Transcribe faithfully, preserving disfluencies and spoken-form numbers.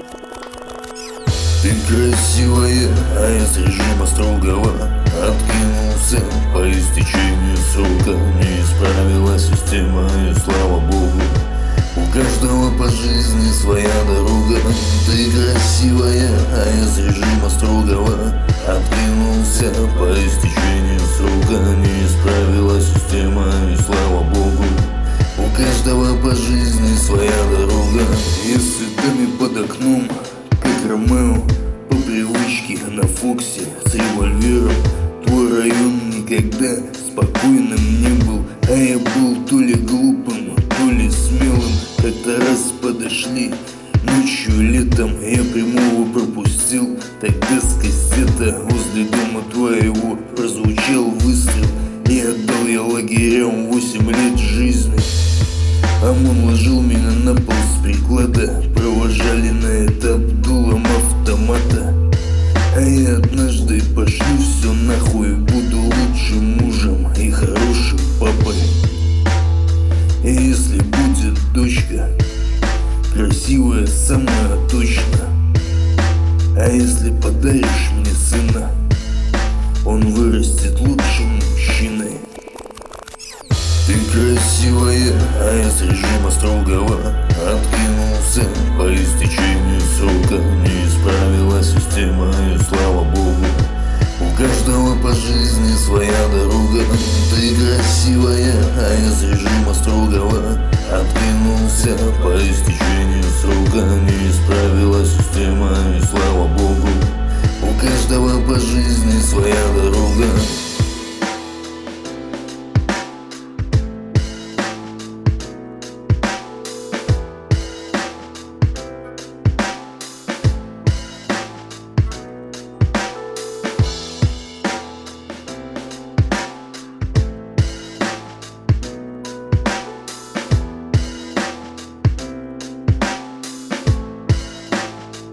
Ты красивая, а я с режима строгого откинулся по истечению срока. Не исправилась система, и слава богу, у каждого по жизни своя дорога. Ты красивая, а я с режима строгого откинулся по истечению срока. Не исправилась система, и слава богу, у каждого по жизни своя дорога. Если дами под окном, как Ромео, по привычке на Фоксе с револьвером, твой район никогда спокойным не был. А я был то ли глупым, то ли смелым. Как-то раз подошли ночью летом, я прямого пропустил. Тогда с кассета возле дома твоего прозвучал выстрел, и отдал я лагерям восемь лет жизни. ОМОН ложил меня на пол с приклада, провожали на этап дулом автомата. А я однажды пошлю все нахуй, буду лучшим мужем и хорошим папой. И если будет дочка красивая, самая точно, а если подаришь мне сына, он вырастет лучшим мужчиной. Ты красивая, а я с режима строгого откинулся по истечению срока. Не исправилась система, и слава богу, у каждого по жизни своя дорога. Ты красивая, а я с режима строгого откинулся по истечению срока. Не исправилась система, и слава богу, у каждого по жизни своя дорога.